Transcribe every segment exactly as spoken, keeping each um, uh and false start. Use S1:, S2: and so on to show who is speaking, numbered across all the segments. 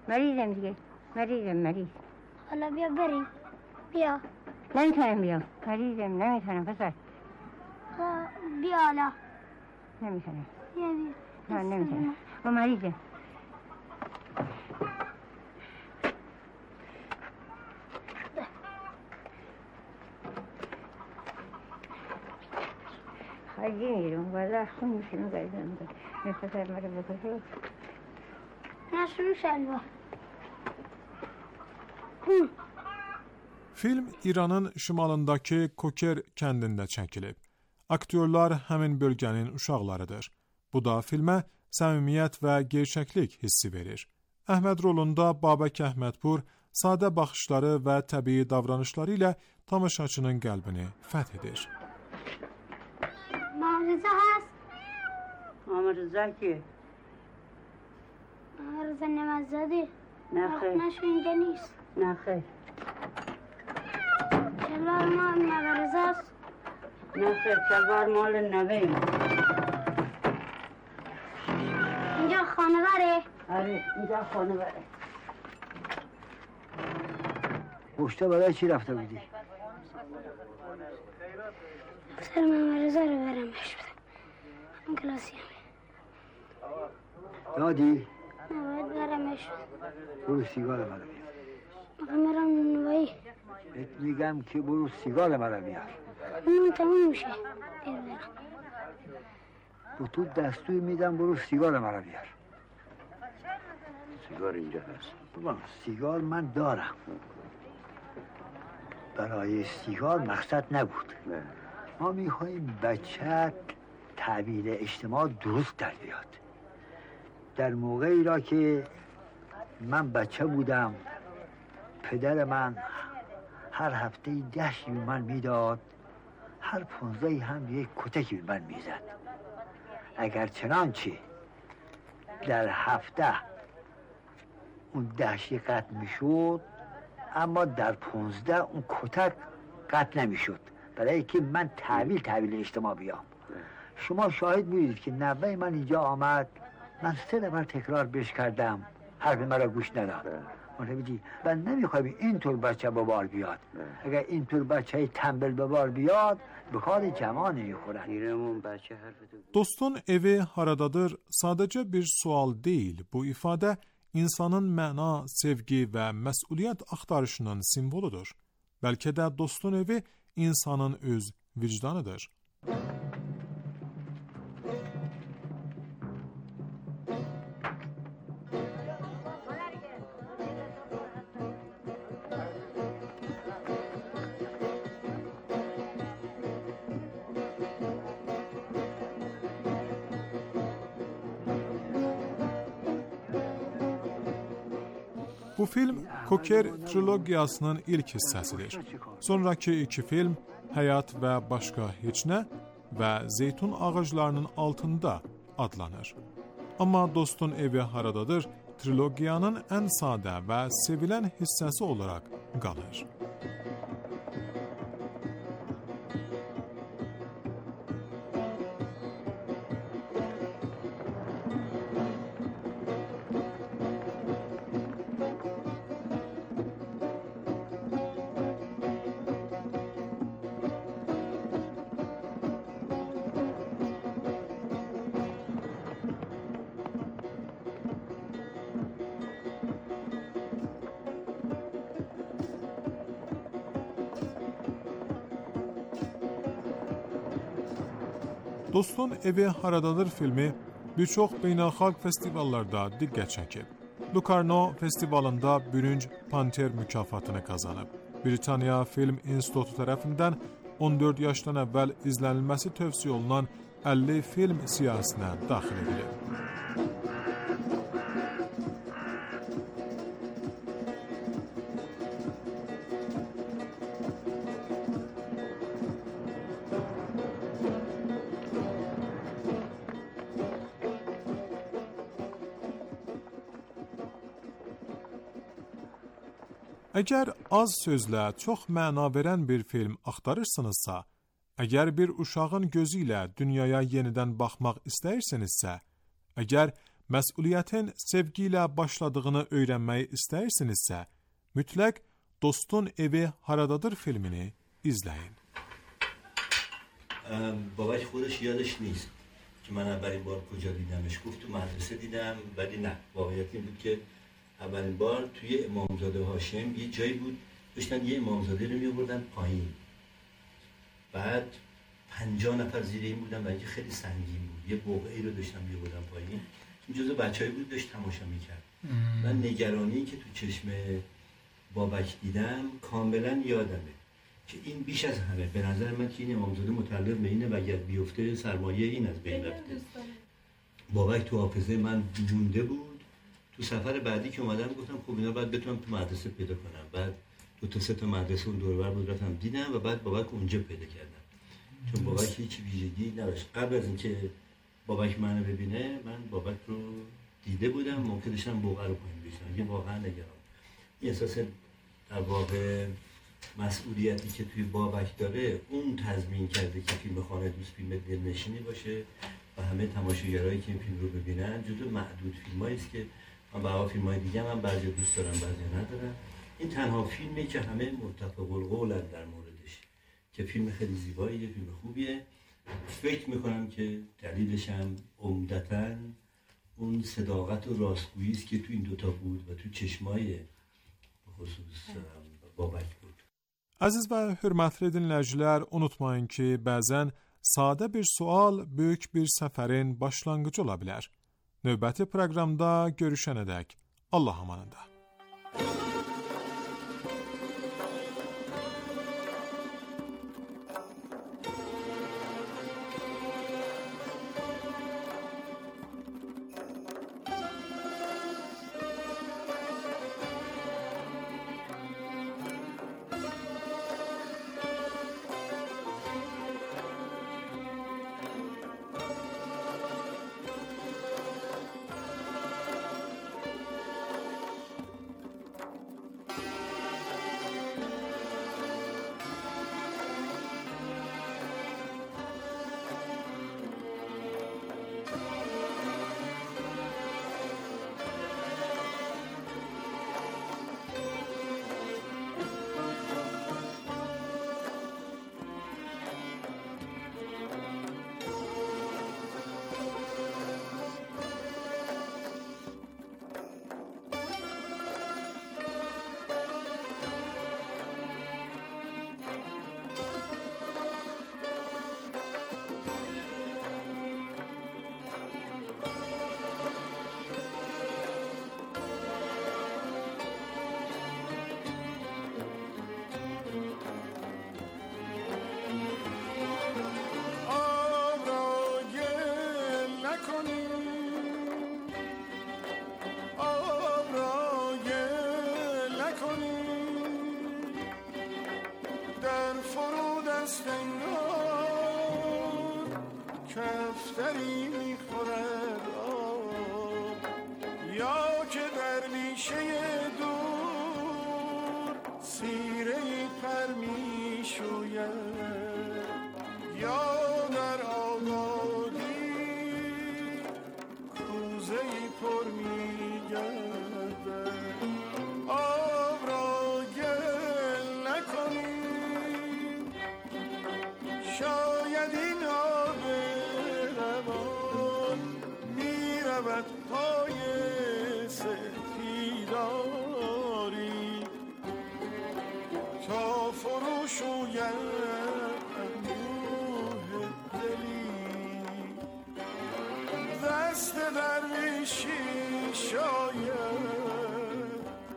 S1: مریضم دیگه، مریضم مریض.
S2: حالا بیا بریم. بیا.
S1: نمیتونم بیام، مریضم نمیتونم پسر.
S2: بیا حالا.
S1: نمیتونم.
S2: بیا بیا.
S1: نه نمیتونم. با مریضم. خیلی میرم ولی خون میشیم گردم مثل سر مرا بکشه
S2: نشون شلوار.
S3: Film İranın şimalındakı Koker kəndində çəkilib. Aktyorlar həmin bölgənin uşaqlarıdır. Bu da filmə səmimiyyət və gerçəklik hissi verir. Əhməd rolunda Babək Əhmədpur sadə baxışları və təbii davranışları ilə tamaşaçının qəlbini fəth edir.
S2: Mağaza هست؟
S1: مامرزا که
S2: مغرزه نمازدی؟
S1: نه خیر
S2: نشو اینجا نیست.
S1: نه خیر
S2: شلوار ما مغرزه است؟
S1: نه خیر شلوار مال نویم.
S2: اینجا خانه بره؟
S1: آره اینجا خانه بره.
S4: پشتا برای چی رفته بودی؟
S2: سر مغرزه رو برمش بدم. من کلاسی همه
S4: دادی؟
S2: نباید برمش بدم.
S4: برو سیگار مرا بیار.
S2: مقام برم نونوایی.
S4: بهت میگم که برو سیگار مرا بیار.
S2: نون تموم میشه. بیر برم.
S4: با تو دستور میدم برو سیگار مرا بیار.
S5: سیگار اینجا هست.
S4: بابا سیگار من دارم. برای سیگار مقصد نبود.
S5: نه.
S4: ما میخواییم بچت تحویل اجتماع درست در بیاد. در موقعی را که من بچه بودم پدر من هر هفته دهی به من میداد، هر پونزده هم یک کتکی به من میزد. اگر چنانچه در هفته اون دهشی قطع میشد اما در پونزده اون کتک قطع نمیشد، برای که من تحویل تحویل اجتماع بیام. شما شاهد بودید که نوه من اینجا آمد، من سه نفر تکرار بهش کردم، حرف مرا گوش نداد. متوجهی؟ من نمیخوایم اینطور بچه به بار بیاد. اگر اینطور بچه تنبل به بار بیاد به کار جماع نمیخورن.
S3: Dostun evi haradadır sadəcə bir sual deyil. Bu ifadə insanın məna, sevgi və məsuliyyət axtarışının simvoludur. Bəlkə də dostun evi insanın öz vicdanıdır. Bu film Koker trilogiyasının ilk hissəsidir. Sonraki iki film Həyat və Başqa Heç Nə və Zeytun Ağaclarının Altında adlanır. Amma Dostun Evi Haradadır trilogiyanın ən sadə və sevilən hissəsi olaraq qalır. Dostun Evi Haradadır filmi bir çox beynəlxalq festivallarda diqqət çəkib. Locarno festivalında bürünc Panter mükafatını qazanıb. Britaniya Film İnstitutu tərəfindən on dörd yaşdan əvvəl izlənilməsi tövsiyə olunan əlli film siyahısına daxil edilib. Əgər az sözlə çox məna verən bir film axtarırsınızsa, əgər bir uşağın gözü ilə dünyaya yenidən baxmaq istəyirsinizsə, əgər məsuliyyətin sevgi ilə başladığını öyrənməyi istəyirsinizsə, mütləq Dostun Evi Haradadır filmini izləyin.
S5: بابک خودش یادش نیست که من اولین بار کجا دیدمش. گفت تو مدرسه دیدم، ولی نه، واقعیت این بود که اولین بار توی امامزاده هاشم یه جایی بود داشتن یه امامزاده رو می‌آوردن پایین، بعد پنجاه نفر زیر این بودن و اینکه خیلی سنگین بود، یه بقعه‌ای رو داشتن می‌آوردن پایین. این جزو بچه‌ای بود داشت تماشا می‌کرد. من نگرانی که تو چشم بابک دیدم کاملا یادمه که این بیش از همه به نظر من که این امامزاده متعلق به اینه و اگر بیفته سرمایه این از بین رفته. بابک تو حافظه من مونده بود. تو سفر بعدی که اومدم گفتم خب اینا باید بتونم تو مدرسه پیدا کنم. بعد دو تا سه تا مدرسه اون دور و بر بود رفتم دیدم و بعد بابک اونجا پیدا کردم. چون بابک هیچ ویژگی نداشت. قبل از اینکه بابک منو ببینه من بابک رو دیده بودم، ممکن داشتم بقعه رو پایین بشنم. یه واقعا نگران. این احساس در واقع مسئولیتی که توی بابک داره اون تضمین کرده که فیلم خانه دوست فیلم دلنشینی باشه و همه تماشاگرایی که این فیلم رو ببینن جزو معدود فیلمایی است که من با فیلم‌های دیگه من بعضی دوست دارم بعضی ندارم. این تنها فیلمی که همه متفق القولن در موردش که فیلم خیلی زیباییه، فیلم خوبیه. فکر میکنم که دلیلش هم عمدتاً اون صداقت و راستگویی است که تو این دوتا بود و تو چشمای خصوص بابک بود.
S3: Əziz və hörmətli dinləyicilər, unutmayın ki, bəzən sadə bir sual böyük bir səfərin başlanğıcı ola bilər. Növbəti proqramda görüşənədək Allah amanında.
S6: کفتری میخورد آب یا که در بیشه دور سیره پر میشوید یا در آبادی کوزه پر میگردد. آب را گل نکنید شاید این آب روان میرود پای سپیداری تا فرو شوید اندوه دلی. دست درویشی شاید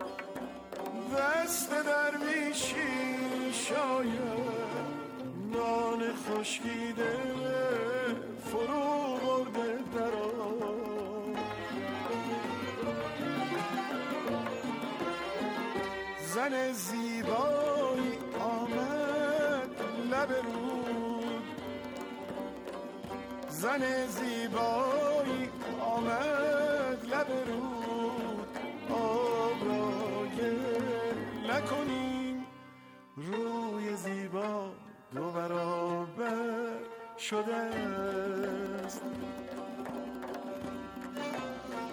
S6: دست درویشی شاید نان خشکیده فرو برده در آب. زن زیبایی آمد لب رود زن زیبایی آمد لب رود آب را گل نکنیم روی زیبا دو برابر شده است.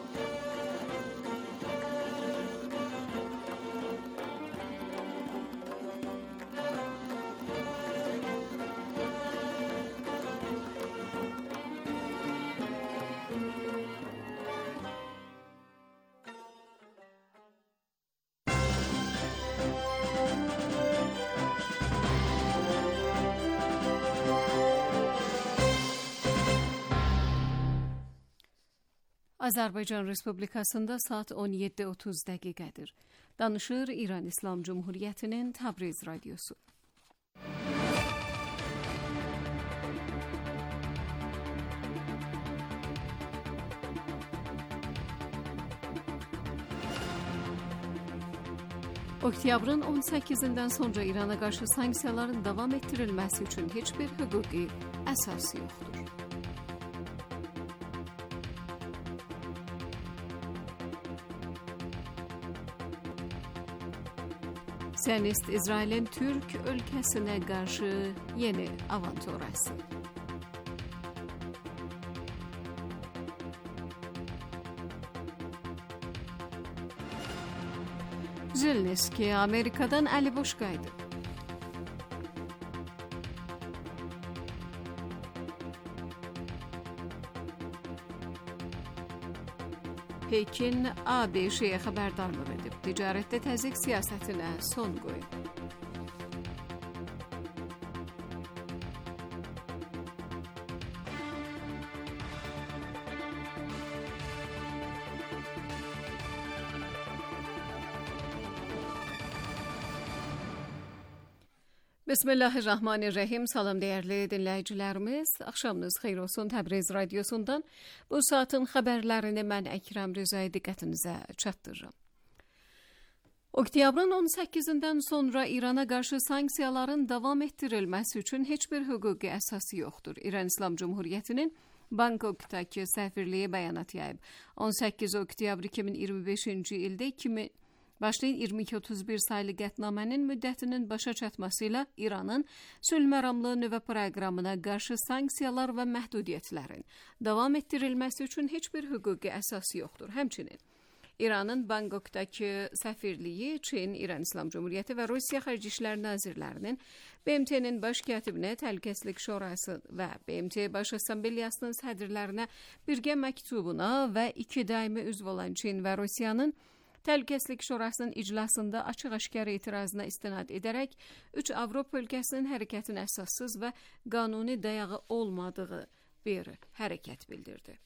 S7: Azərbaycan Respublikasında saat on yeddi otuz dəqiqədir. Danışır İran İslam Cumhuriyyətinin Təbriz radiosu. Oktyabrın on səkkizindən sonra İrana qarşı sanksiyaların davam etdirilməsi üçün heç bir hüquqi əsas yoxdur. Siyonist İsrailin Türk ölkəsinə qarşı yeni avanturası. Zelenski Amerikadan əli boş qayıdıb. Pekin A B Ş-yə xəbərdarlıq edib, ticarətdə təzyiq siyasətinə son qoyub. Bismillahirrahmanirrahim. Salam dəyərli dinləyicilərimiz. Axşamınız xeyir olsun. Təbriz radiosundan bu saatin xəbərlərini mən Əkrəm Rızay diqqətinizə çatdırıram. Oktyabrın on səkkizindən sonra İrana qarşı sanksiyaların davam etdirilməsi üçün heç bir hüquqi əsası yoxdur. İran İslam Cumhuriyyətinin Bangkokdakı səfirliyi bəyanat yayıb. on səkkiz oktyabr iki min iyirmi beşinci ildə kimi Başlayın iyirmi iki otuz bir saylı qətnamənin müddətinin başa çatmasıyla İranın sülhməramlı nüvə proqramına qarşı sanksiyalar və məhdudiyyətlərin davam etdirilməsi üçün heç bir hüquqi əsası yoxdur. Həmçinin İranın Bangkokdakı səfirliyi Çin, İran İslam Cumhuriyyəti və Rusiya Xarici İşlər Nazirlərinin B M T-nin baş katibinə, Təhlükəsizlik Şurası və B M T Baş Assambleyasının sədrlərinə birgə məktubuna və iki daimi üzv olan Çin və Rusiyanın Təhlükəsizlik Şurasının iclasında açıq-aşkar etirazına istinad edərək üç Avropa ölkəsinin hərəkətin əsassız və qanuni dayağı olmadığı bir hərəkət bildirdi.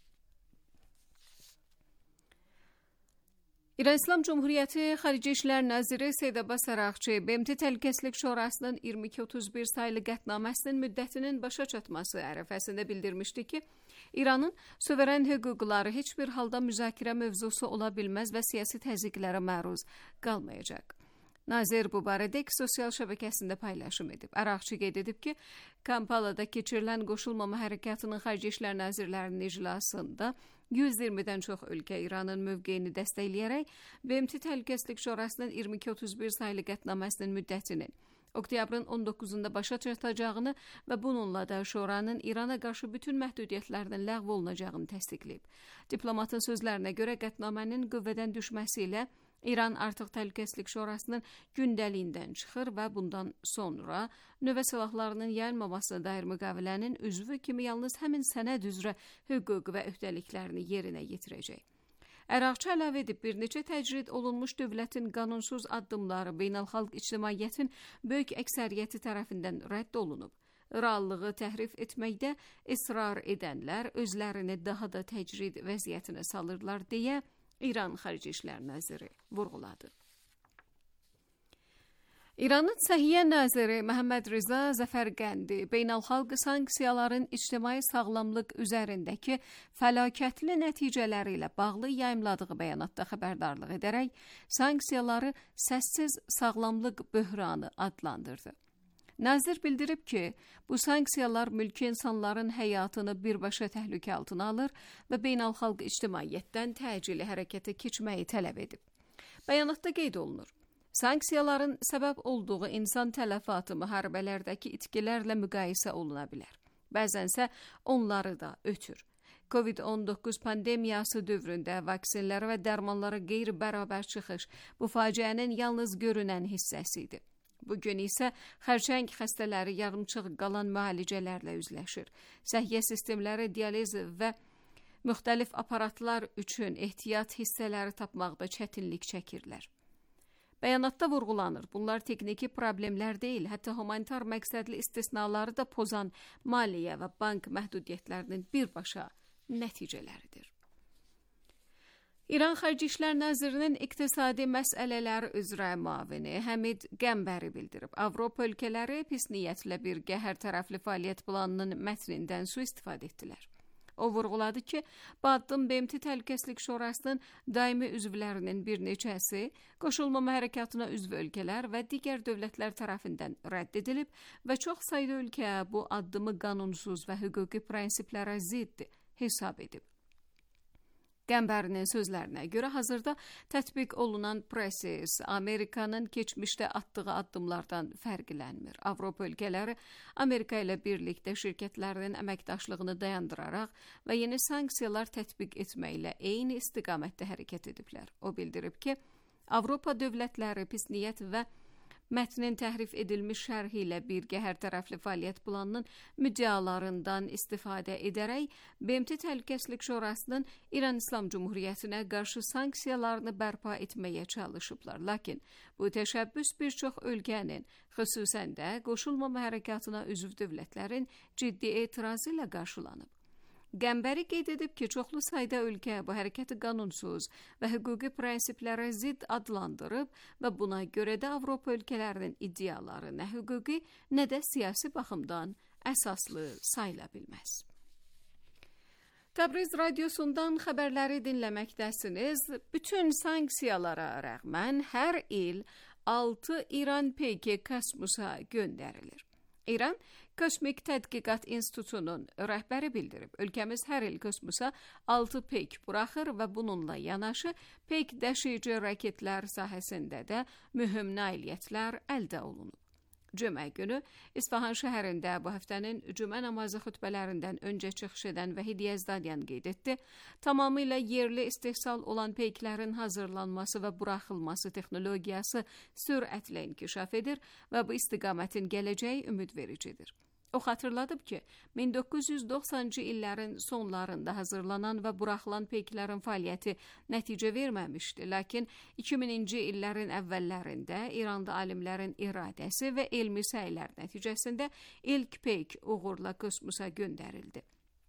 S7: İran İslam Cumhuriyyəti Xarici İşlər Naziri Seyid Abbas Araqçı B M T Təhlükəsizlik Şurasının iyirmi iki otuz bir saylı qətnaməsinin müddətinin başa çatması ərəfəsində bildirmişdi ki, İranın suveren hüquqları heç bir halda müzakirə mövzusu ola bilməz və siyasi təzyiqlərə məruz qalmayacaq. Nazir bu barədə sosial şəbəkəsində paylaşım edib. Araqçı qeyd edib ki, Kampalada keçirilən qoşulmama hərəkatının Xarici İşlər Nazirlərinin iclasında yüz iyirmidən çox ölkə İranın mövqeyini dəstəkləyərək B M T Təhlükəsizlik Şurasının iyirmi iki otuz bir saylı qətnaməsinin müddətinin oktyabrın on doqquzunda başa çatacağını və bununla da Şuranın İrana qarşı bütün məhdudiyyətlərinin ləğv olunacağını təsdiqləyib. Diplomatın sözlərinə görə qətnamənin qüvvədən düşməsi ilə İran artıq Təhlükəsizlik Şurasının gündəliyindən çıxır və bundan sonra nüvə silahlarının yayılmamasına dair müqavilənin üzvü kimi yalnız həmin sənəd üzrə hüquq və öhdəliklərini yerinə yetirəcək. Əraqçı əlavə edib, bir neçə təcrid olunmuş dövlətin qanunsuz addımları beynəlxalq ictimaiyyətin böyük əksəriyyəti tərəfindən rədd olunub. İranlığı təhrif etməkdə israr edənlər özlərini daha da təcrid vəziyyətinə salırlar deyə İran Xarici İşlər Naziri vurğuladı. İranın Səhiyyə Naziri Məhəmməd Rıza Zəfərqəndi beynəlxalq sanksiyaların ictimai sağlamlıq üzərindəki fəlakətli nəticələri ilə bağlı yayımladığı bəyanatda xəbərdarlıq edərək sanksiyaları səssiz sağlamlıq böhranı adlandırdı. Nazir bildirib ki, bu sanksiyalar mülki insanların həyatını birbaşa təhlükə altına alır və beynəlxalq ictimaiyyətdən təcili hərəkətə keçməyi tələb edib. Bəyanatda qeyd olunur. Sanksiyaların səbəb olduğu insan tələfatı müharibələrdəki itkilərlə müqayisə oluna bilər. Bəzənsə onları da ötür. Covid on doqquz pandemiyası dövründə vaksinlərə və dərmanlara qeyri-bərabər çıxış bu faciənin yalnız görünən hissəsi idi. Bugün isə xərçəng xəstələri yarımçıq qalan müalicələrlə üzləşir. Səhiyyə sistemləri dializ və müxtəlif aparatlar üçün ehtiyat hissələri tapmaqda çətinlik çəkirlər. Bəyanatda vurğulanır, bunlar texniki problemlər deyil, hətta humanitar məqsədli istisnaları da pozan maliyyə və bank məhdudiyyətlərinin birbaşa nəticələridir. İran Xarici İşlər Nazirinin iqtisadi məsələlər üzrə müavini Həmid Qəmbəri bildirib. Avropa ölkələri pis niyyətlə birgə hər tərəfli fəaliyyət planının mətnindən sui-istifadə etdilər. O vurğuladı ki, bu addım B M T Təhlükəsizlik Şurasının daimi üzvlərinin bir neçəsi, qoşulmama hərəkatına üzv ölkələr və digər dövlətlər tərəfindən rədd edilib və çox sayda ölkə bu addımı qanunsuz və hüquqi prinsiplərə zidd hesab edib. Qəmbərinin sözlərinə görə hazırda tətbiq olunan proses Amerikanın keçmişdə atdığı addımlardan fərqlənmir. Avropa ölkələri Amerika ilə birlikdə şirkətlərinin əməkdaşlığını dayandıraraq və yeni sanksiyalar tətbiq etməklə eyni istiqamətdə hərəkət ediblər. O bildirib ki, Avropa dövlətləri pis niyyət və mətnin təhrif edilmiş şərhi ilə birgə hər tərəfli fəaliyyət planının müddialarından istifadə edərək B M T Təhlükəsizlik Şurasının İran İslam Cumhuriyyətinə qarşı sanksiyalarını bərpa etməyə çalışıblar. Lakin bu təşəbbüs bir çox ölkənin, xüsusən də qoşulmama hərəkatına üzv dövlətlərin ciddi etirazı ilə qarşılanıb. Qəmbəri qeyd edib ki, çoxlu sayda ölkə bu hərəkəti qanunsuz və hüquqi prinsiplərə zidd adlandırıb və buna görə də Avropa ölkələrinin iddiaları nə hüquqi, nə də siyasi baxımdan əsaslı sayıla bilməz. Təbriz radiosundan xəbərləri dinləməkdəsiniz. Bütün sanksiyalara rəğmən hər il altı İran peyki kosmosa göndərilir. İran Kosmik Tədqiqat İnstitutunun rəhbəri bildirib, ölkəmiz hər il kosmosa altı peyk buraxır və bununla yanaşı peyk daşıyıcı raketlər sahəsində də mühüm nailiyyətlər əldə olunub. Cümə günü İsfahan şəhərində bu həftənin cümə namazı xütbələrindən öncə çıxış edən Vahid Yazdanian qeyd etdi, tamamilə yerli istehsal olan peyklərin hazırlanması və buraxılması texnologiyası sürətlə inkişaf edir və bu istiqamətin gələcəyi ümidvericidir. O xatırladıb ki, min doqquz yüz doxsanıncı illərin sonlarında hazırlanan və buraxılan peyklərin fəaliyyəti nəticə verməmişdi, lakin iki mininci illərin əvvəllərində İranda alimlərin iradəsi və elmi səylər nəticəsində ilk peyk uğurla kosmosa göndərildi.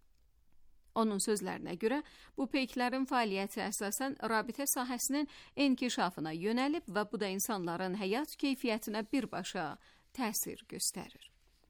S7: Onun sözlərinə görə, bu peyklərin fəaliyyəti əsasən rabitə sahəsinin inkişafına yönəlib və bu da insanların həyat keyfiyyətinə birbaşa təsir göstərir.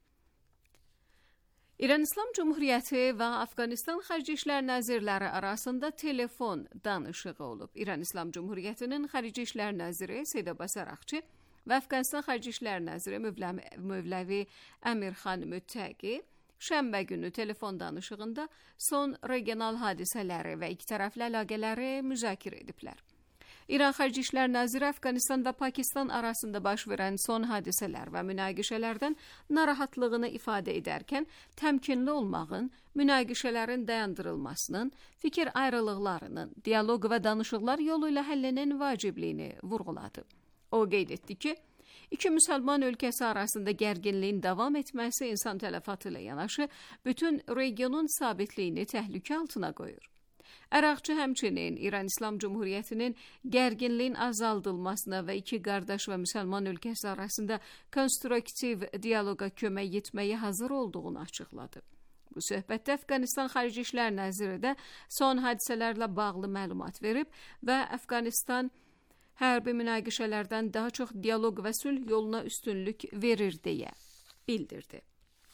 S7: İran İslam Cumhuriyyəti və Afqanistan Xarici İşlər Nazirləri arasında telefon danışığı olub. İran İslam Cumhuriyyətinin Xarici İşlər Naziri Seyid Abbas Araqçı və Afqanistan Xarici İşlər Naziri Mövləvi Əmirxan Müttəqi şənbə günü telefon danışığında son regional hadisələri və iki tərəfli əlaqələri müzakirə ediblər. İran Xarici İşlər Naziri Afqanistan və Pakistan arasında baş verən son hadisələr və münaqişələrdən narahatlığını ifadə edərkən təmkinli olmağın, münaqişələrin dayandırılmasının, fikir ayrılıqlarının, dialoq və danışıqlar yolu ilə həllinin vacibliyini vurğuladı. O qeyd etdi ki, iki müsəlman ölkəsi arasında gərginliyin davam etməsi insan tələfatı ilə yanaşı bütün regionun sabitliyini təhlükə altına qoyur. Əraqçı həmçinin İran İslam Cumhuriyyətinin gərginliyin azaldılmasına və iki qardaş və müsəlman ölkəsi arasında konstruktiv dialoqa kömək etməyə hazır olduğunu açıqladı. Bu söhbətdə Afqanistan Xarici İşlər Naziri də son hadisələrlə bağlı məlumat verib və Afqanistan hərbi münaqişələrdən daha çox dialoq və sülh yoluna üstünlük verir deyə bildirdi.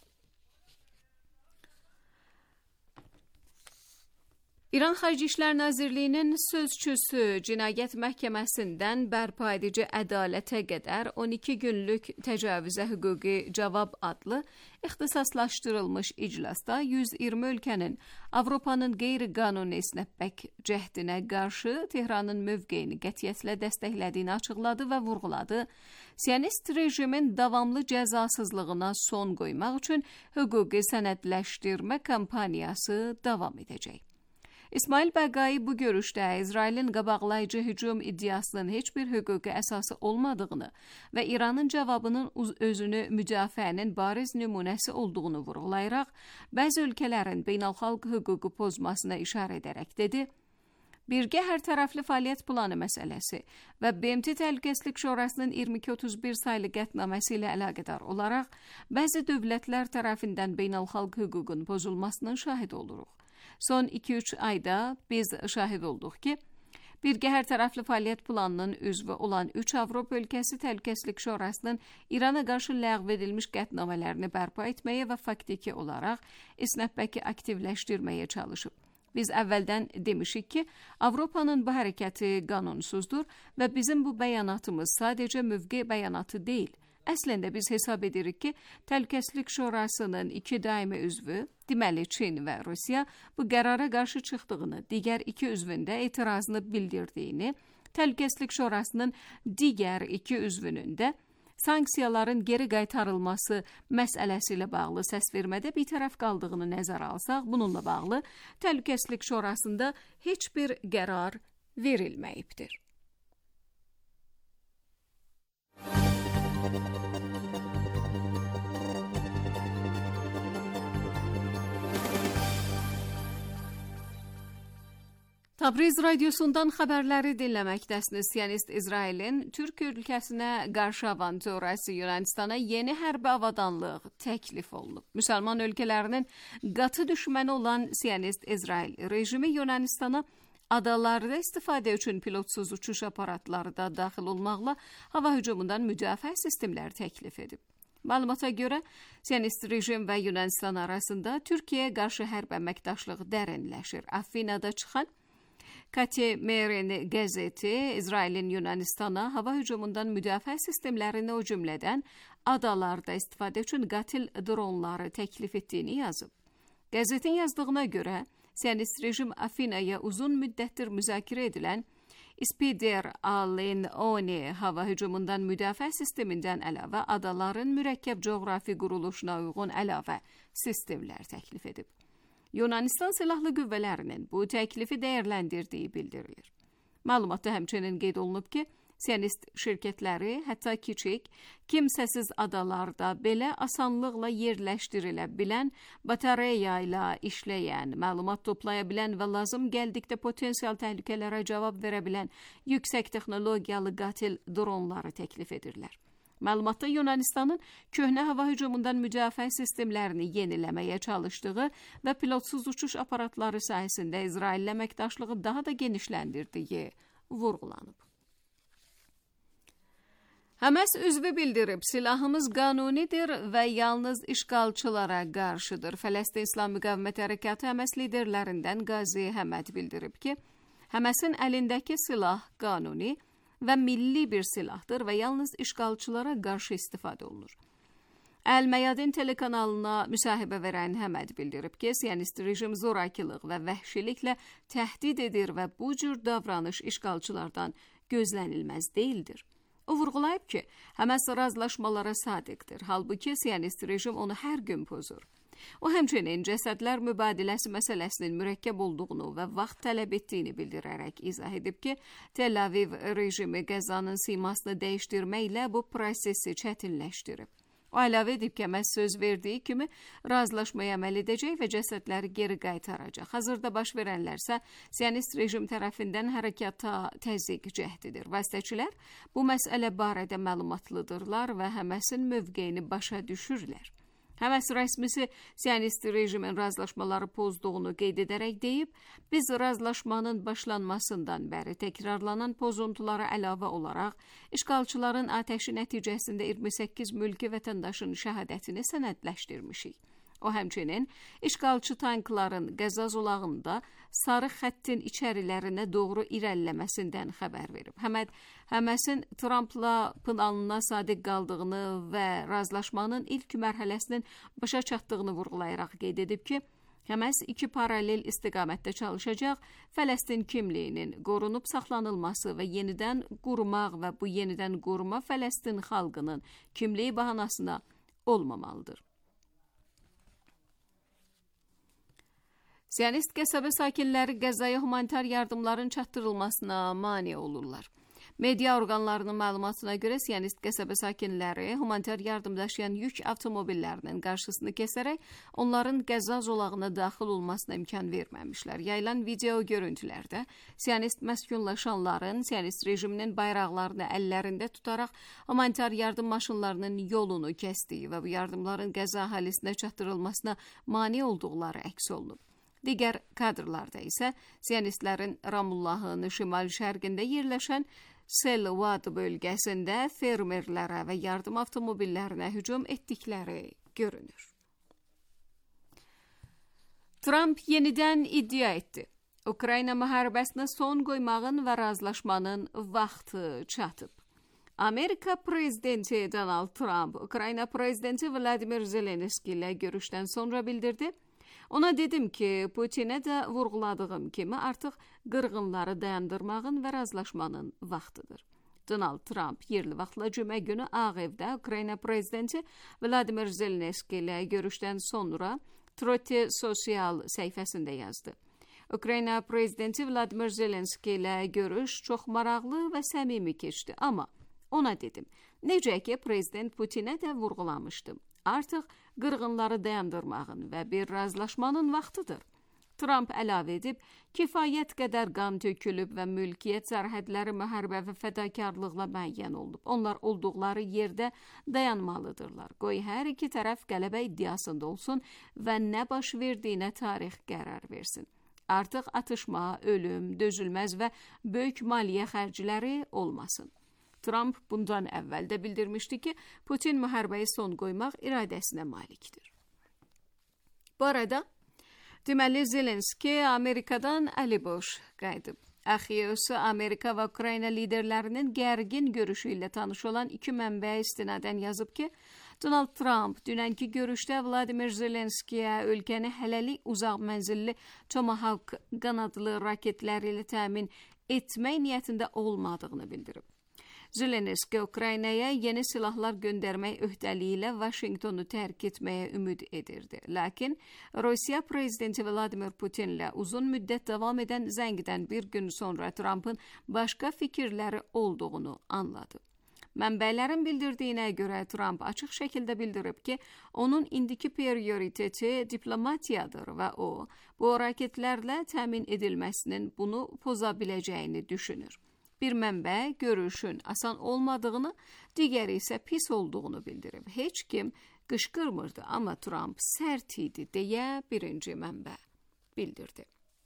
S7: İran Xarici İşlər Nazirliyinin sözçüsü Cinayət Məhkəməsindən bərpa edici ədalətə qədər on iki günlük təcavüzə hüquqi cavab adlı ixtisaslaşdırılmış iclasda yüz iyirmi ölkənin Avropanın qeyri-qanuni esnətmək cəhdinə qarşı Tehranın mövqeyini qətiyyətlə dəstəklədiyini açıqladı və vurğuladı. Siyonist rejimin davamlı cəzasızlığına son qoymaq üçün hüquqi sənədləşdirmə kampaniyası davam edəcək. İsmail Bəqai bu görüşdə İsrailin qabaqlayıcı hücum iddiasının heç bir hüquqi əsası olmadığını və İranın cavabının özünü müdafiənin bariz nümunəsi olduğunu vurğulayaraq, bəzi ölkələrin beynəlxalq hüququ pozmasına işarə edərək dedi, birgə hər tərəfli fəaliyyət planı məsələsi və B M T Təhlükəsizlik Şurasının iyirmi iki otuz bir saylı qətnaməsi ilə əlaqədar olaraq bəzi dövlətlər tərəfindən beynəlxalq hüququn pozulmasının şahid oluruq. Son iki üç ayda biz şahid olduq ki, Birgə hərtərəfli fəaliyyət planının üzvü olan üç Avropa ölkəsi Təhlükəsizlik Şurasının İrana qarşı ləğv edilmiş qətnamələrini bərpa etməyə və faktiki olaraq isnətbəki aktivləşdirməyə çalışıb. Biz əvvəldən demişik ki, Avropanın bu hərəkəti qanunsuzdur və bizim bu bəyanatımız sadəcə mövqe bəyanatı deyil. Əslində biz hesab edirik ki, Təhlükəsizlik Şurasının iki daimi üzvü, deməli Çin və Rusiya bu qərara qarşı çıxdığını, digər iki üzvün də etirazını bildirdiyini, Təhlükəsizlik Şurasının digər iki üzvünün də sanksiyaların geri qaytarılması məsələsi ilə bağlı səs vermədə bir tərəf qaldığını nəzərə alsaq, bununla bağlı Təhlükəsizlik Şurasında heç bir qərar verilməyibdir. Tabriz radiosundan xəbərləri dinləməkdəsiniz. Siyonist İsrailin Türk ölkəsinə qarşı avanturası Yunanistana yeni hərbi avadanlıq təklif olunub. Müsəlman ölkələrinin qatı düşməni olan Siyonist İsrail rejimi Yunanistana adalarda istifadə üçün pilotsuz uçuş aparatları da daxil olmaqla hava hücumundan müdafiə sistemləri təklif edib. Məlumata görə, Siyonist rejim və Yunanistan arasında Türkiyəyə qarşı hərb əməkdaşlığı dərinləşir. Afinada çıxan Katemerin qəzeti İsrailin Yunanistana hava hücumundan müdafiə sistemlərini o cümlədən adalarda istifadə üçün qatil dronları təklif etdiyini yazıb. Qəzetin yazdığına görə, Siyonist rejim Afinaya uzun müddətdir müzakirə edilən İspider Al-Oni hava hücumundan müdafiə sistemindən əlavə adaların mürəkkəb coğrafi quruluşuna uyğun əlavə sistemlər təklif edib. Yunanistan silahlı qüvvələrinin bu təklifi dəyərləndirdiyi bildirilir. Məlumatda həmçinin qeyd olunub ki, Siyonist şirkətləri hətta kiçik, kimsəsiz adalarda belə asanlıqla yerləşdirilə bilən, batareya ilə işləyən, məlumat toplaya bilən və lazım gəldikdə potensial təhlükələrə cavab verə bilən yüksək texnologiyalı qatil dronları təklif edirlər. Məlumatda Yunanistanın köhnə hava hücumundan müdafiə sistemlərini yeniləməyə çalışdığı və pilotsuz uçuş aparatları sayəsində İsraillə əməkdaşlığı daha da genişləndirdiyi vurğulanıb. Həməs üzvü bildirib, silahımız qanunidir və yalnız işğalçılara qarşıdır. Fələstin İslam Müqavimət Hərəkatı Həməs liderlərindən Qazi Həməd bildirib ki, Həməsin əlindəki silah qanuni və milli bir silahdır və yalnız işğalçılara qarşı istifadə olunur. Əl-Məyadin telekanalına müsahibə verən Həməd bildirib ki, Siyonist rejim zorakılıq və vəhşiliklə təhdid edir və bu cür davranış işğalçılardan gözlənilməz deyildir. O vurğulayıb ki, Həməs razılaşmalara sadiqdir, halbuki Siyonist rejim onu hər gün pozur. O həmçinin cəsədlər mübadiləsi məsələsinin mürəkkəb olduğunu və vaxt tələb etdiyini bildirərək izah edib ki, Tel Aviv rejimi Qəzzanın simasını dəyişdirməklə bu prosesi çətinləşdirib. O əlavə edib ki, Həməs söz verdiyi kimi razılaşmaya əməl edəcək və cəsədləri geri qaytaracaq. Hazırda baş verənlərsə Siyonist rejim tərəfindən hərəkata təzyiq cəhdidir. Vasitəçilər bu məsələ barədə məlumatlıdırlar və Həməsin mövqeyini başa düşürlər. Həməs rəsmisi Siyonist rejimin razılaşmaları pozduğunu qeyd edərək deyib, biz razılaşmanın başlanmasından bəri təkrarlanan pozuntulara əlavə olaraq işğalçıların atəşi nəticəsində iyirmi səkkiz mülki vətəndaşın şəhadətini sənədləşdirmişik. O həmçinin işğalçı tankların Qəzza zolağında sarı xəttin içərilərinə doğru irəliləməsindən xəbər verib. Həməd Həməsin Trumpla planına sadiq qaldığını və razılaşmanın ilk mərhələsinin başa çatdığını vurğulayaraq qeyd edib ki, Həməs iki paralel istiqamətdə çalışacaq, Fələstin kimliyinin qorunub saxlanılması və yenidən qurmaq və bu yenidən qurma Fələstin xalqının kimliyi bəhanasına olmamalıdır. Siyonist qəsəbə sakinləri Qəzzaya humanitar yardımların çatdırılmasına mane olurlar. Media orqanlarının məlumatına görə Siyonist qəsəbə sakinləri humanitar yardım daşıyan yük avtomobillərinin qarşısını kəsərək onların Qəzza zolağına daxil olmasına imkan verməmişlər. Yayılan video görüntülərdə Siyonist məskunlaşanların Siyonist rejiminin bayraqlarını əllərində tutaraq humanitar yardım maşınlarının yolunu kəsdiyi və bu yardımların Qəzza əhalisinə çatdırılmasına mane olduqları əks olunub. Digər kadrlarda isə Zionistlərin Ramullahın şimal-şərqində yerləşən Selvad bölgəsində fermerlərə və yardım avtomobillərinə hücum etdikləri görünür. Trump yenidən iddia etdi. Ukrayna müharibəsinə son qoymağın və razılaşmanın vaxtı çatıb. Amerika prezidenti Donald Trump, Ukrayna prezidenti Vladimir Zelenski ilə görüşdən sonra bildirdi. Ona dedim ki, Putinə də vurğuladığım kimi artıq qırğınları dayandırmağın və razılaşmanın vaxtıdır. Donald Trump yerli vaxtla cümə günü Ağ Evdə Ukrayna prezidenti Vladimir Zelenski ilə görüşdən sonra Trotti sosial səhifəsində yazdı. Ukrayna prezidenti Vladimir Zelenski ilə görüş çox maraqlı və səmimi keçdi, amma ona dedim, necə ki prezident Putinə də vurğulamışdım. Artıq qırğınları dayandırmağın və bir razılaşmanın vaxtıdır. Trump əlavə edib, kifayət qədər qan tökülüb və mülkiyyət sərhədləri müharibə və fədakarlıqla müəyyən olub. Onlar olduqları yerdə dayanmalıdırlar. Qoy hər iki tərəf qələbə iddiasında olsun və nə baş verdiyinə tarix qərar versin. Artıq atışma, ölüm, dözülməz və böyük maliyyə xərcləri olmasın. Trump bundan əvvəl də bildirmişdi ki, Putin müharibəyə son qoymaq iradəsinə malikdir. Bu arada, deməli Zelenski Amerikadan əliboş qayıdıb. Axios Amerika və Ukrayna liderlərinin gərgin görüşü ilə tanış olan iki mənbəyə istinadən yazıb ki, Donald Trump dünənki görüşdə Vladimir Zelenskiyə ölkəni hələlik uzaq mənzilli Tomahawk qanadlı raketləri ilə təmin etmək niyyətində olmadığını bildirib. Zelenski Ukraynaya yeni silahlar göndərmək öhdəliyi ilə Vaşinqtonu tərk etməyə ümid edirdi. Lakin Rusiya prezidenti Vladimir Putinlə uzun müddət davam edən zəngdən bir gün sonra Trumpın başqa fikirləri olduğunu anladı. Mənbələrin bildirdiyinə görə Trump açıq şəkildə bildirib ki, onun indiki prioriteti diplomatiyadır və o, bu raketlərlə təmin edilməsinin bunu poza biləcəyini düşünür. Bir mənbə görüşün asan olmadığını, digəri isə pis olduğunu bildirib. Heç kim qışqırmırdı, amma Trump sərt idi deyə birinci mənbə bildirdi.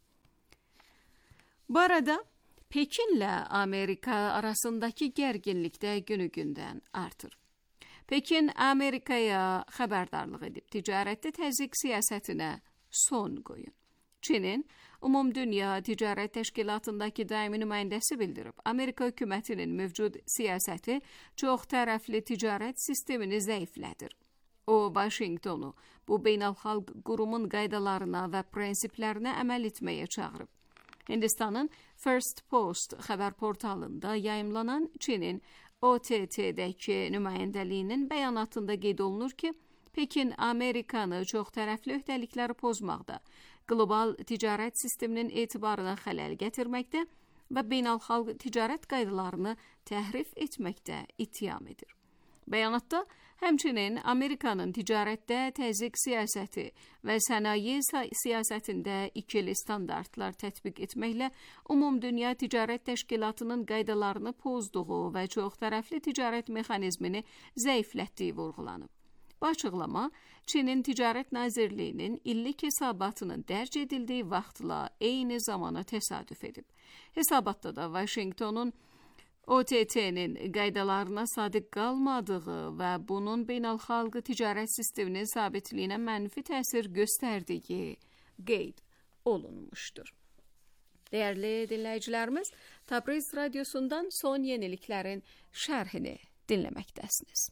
S7: Bu arada Pekinlə Amerika arasındakı gərginlik də günü-gündən artır. Pekin Amerikaya xəbərdarlıq edib, ticarətdə təzyiq siyasətinə son qoyun. Çinin Umumdünya Ticarət Təşkilatındakı daimi nümayəndəsi bildirib, Amerika hökumətinin mövcud siyasəti çox tərəfli ticarət sistemini zəiflədir. O, Vaşinqtonu bu beynəlxalq qurumun qaydalarına və prinsiplərinə əməl etməyə çağırıb. Hindistanın First Post xəbər portalında yayımlanan Çinin O T T'dəki nümayəndəliyinin bəyanatında qeyd olunur ki, Pekin Amerikanı çox tərəfli öhdəlikləri pozmaqda, qlobal ticarət sisteminin etibarına xələl gətirməkdə və beynəlxalq ticarət qaydalarını təhrif etməkdə ittiham edir. Bəyanatda həmçinin Amerikanın ticarətdə təzyiq siyasəti və sənaye siyasətində ikili standartlar tətbiq etməklə Umumdünya Ticarət Təşkilatının qaydalarını pozduğu və çox tərəfli ticarət mexanizmini zəiflətdiyi vurğulanıb. Bu açıqlama Çinin Ticarət Nazirliyinin illik hesabatının dərc edildiyi vaxtla eyni zamana təsadüf edib. Hesabatda da Vaşinqtonun O T T'nin qaydalarına sadiq qalmadığı və bunun beynəlxalq ticarət sisteminin sabitliyinə mənfi təsir göstərdiyi qeyd olunmuşdur. Dəyərli dinləyicilərimiz, Təbriz Radyosu'ndan son yeniliklərin şərhini dinləməkdəsiniz.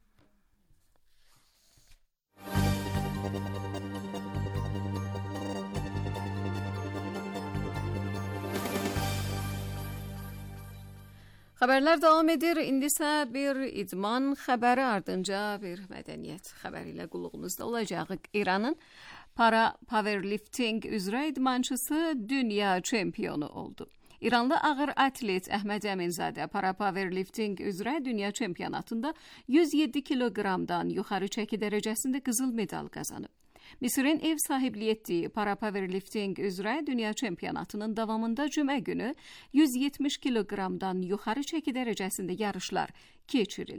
S7: Xəbərlər davam edir. İndi isə bir idman xəbəri ardınca bir mədəniyyət xəbəri ilə qulluğunuzda olacaq. İranın para powerlifting üzrə idmançısı dünya çempionu oldu. İranlı ağır atlet Əhməd Əminzadə para powerlifting üzrə dünya çempionatında yüz yeddi kiloqramdan yuxarı çəki dərəcəsində qızıl medal qazanıb. Misirin ev sahibliyi etdiyi para powerlifting üzrə dünya çempionatının davamında cümə günü yüz yetmiş kiloqramdan yuxarı çəki dərəcəsində yarışlar keçirilib.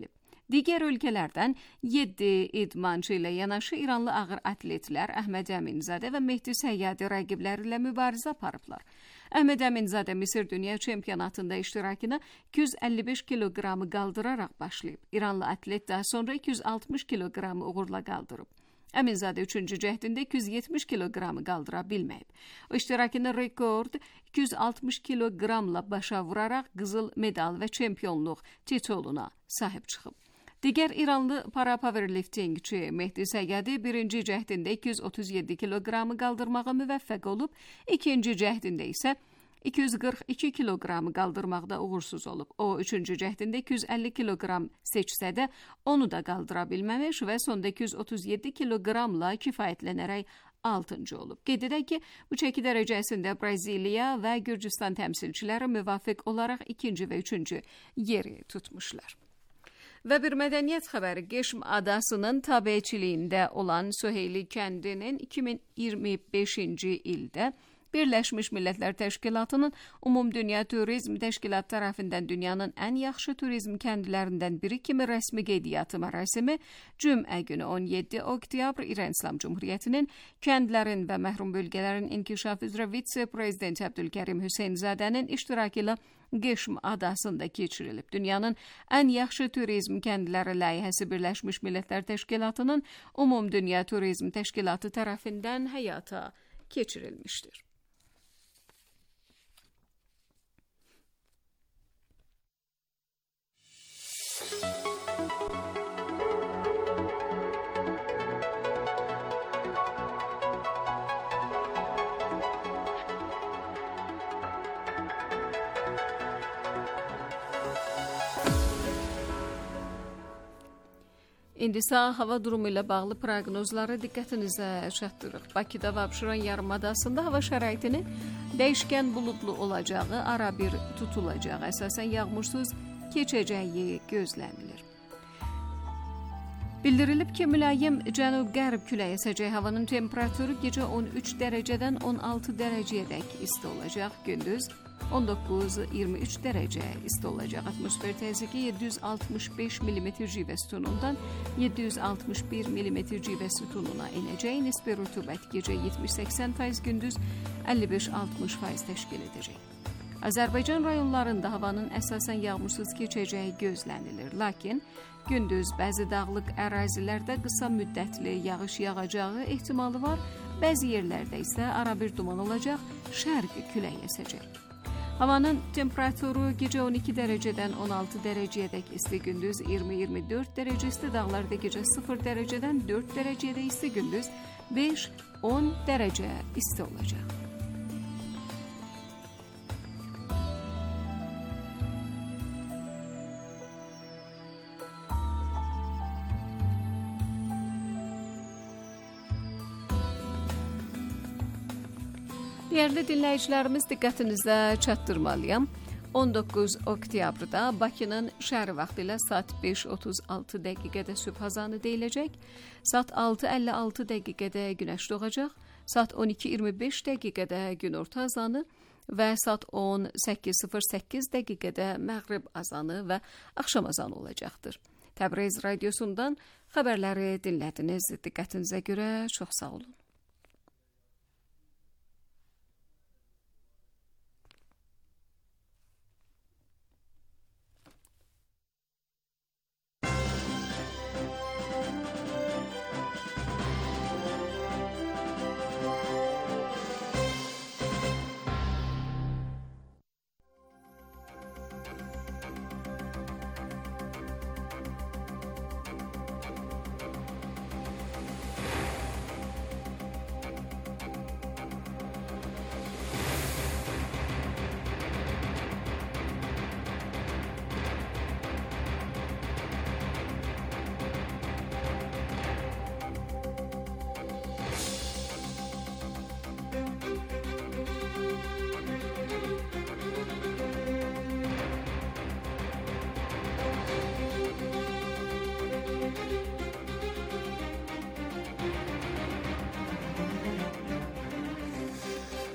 S7: Digər ölkələrdən yeddi idmançı ilə yanaşı İranlı ağır atletlər Əhməd Əminzadə və Mehdi Səyyadi rəqibləri ilə mübarizə aparıblar. Əhməd Əminzadə Misir Dünya Çempionatında iştirakına iki yüz əlli beş kiloqramı qaldıraraq başlayıb. İranlı atlet daha sonra iki yüz altmış kiloqramı uğurla qaldırıb. Əminzadə üçüncü cəhdində iki yüz yetmiş kiloqramı qaldıra bilməyib. O iştirakında rekord iki yüz altmış kiloqramla başa vuraraq qızıl medal və çempionluq tituluna sahib çıxıb. Digər İranlı para powerliftingçi Mehdi Səyyadi birinci cəhdində iki yüz otuz yeddi kiloqramı qaldırmağa müvəffəq olub, ikinci cəhdində isə iki yüz qırx iki kiloqramı qaldırmaqda uğursuz olub. O, üçüncü cəhdində iki yüz əlli kiloqram seçsə də onu da qaldıra bilməmiş və sonda iki yüz otuz yeddi kiloqramla kifayətlənərək altıncı olub. Qeyd edək ki, bu çəki dərəcəsində Braziliya və Gürcüstan təmsilçiləri müvafiq olaraq ikinci və üçüncü yeri tutmuşlar. Və bir mədəniyyət xəbəri, Geşm adasının tabiəçiliyində olan Süheyli kəndinin iki min iyirmi beşinci ildə Birləşmiş Millətlər Təşkilatının Umumdünya Turizm Təşkilatı tərəfindən dünyanın ən yaxşı turizm kəndlərindən biri kimi rəsmi qeydiyyatı mərasimi cümə günü on yeddi oktyabr İran İslam Cumhuriyyətinin kəndlərin və məhrum bölgələrin inkişafı üzrə vitse-prezident Abdülkərim Hüseynzadənin iştirakı ilə Geşm adasında keçirilib. Dünyanın ən yaxşı turizm kəndləri layihəsi Birləşmiş Millətlər Təşkilatının Umumdünya Turizm Təşkilatı tərəfindən həyata keçirilmişdir. İndi isə hava durumu ilə bağlı proqnozları diqqətinizə çatdırırıq. Bakıda və Abşeron yarımadasında hava şəraitinin dəyişkən buludlu olacağı, ara bir tutulacağı, əsasən yağmursuz keçəcəyi gözlənilir. Bildirilib ki, mülayim cənub-qərb küləyi əsəcək, havanın temperaturu gecə on üç dərəcədən on altı dərəcəyədək isti olacaq, gündüz on doqquz iyirmi üç dərəcə isti olacaq. Atmosfer təzyiqi yeddi yüz altmış beş millimetr civə sütunundan yeddi yüz altmış bir millimetr civə sütununa enəcək. Nisbi rütubət gecə yetmiş səksən faiz, gündüz əlli beş altmış faiz təşkil edəcək. Azərbaycan rayonlarında havanın əsasən yağmursuz keçəcəyi gözlənilir. Lakin gündüz bəzi dağlıq ərazilərdə qısa müddətli yağış yağacağı ehtimalı var. Bəzi yerlərdə isə arabir duman olacaq, şərqi külək əsəcək. Havanın temperaturu gecə on iki dərəcədən on altı dərəcəyədək isti, gündüz iyirmi iyirmi dörd dərəcə isti, dağlarda gecə sıfır dərəcədən dörd dərəcədə isti, gündüz beş on dərəcə isti olacaq. Dəyərli dinləyicilərimiz, diqqətinizə çatdırmalıyam. on doqquz oktyabrda Bakının şəhəri vaxtı ilə saat beş otuz altı dəqiqədə sübh azanı deyiləcək, saat altı əlli altı dəqiqədə günəş doğacaq, saat on iki iyirmi beş dəqiqədə günorta azanı və saat on səkkiz sıfır səkkiz dəqiqədə məğrib azanı və axşam azanı olacaqdır. Təbriz radiosundan xəbərləri dinlədiniz. Diqqətinizə görə çox sağ olun.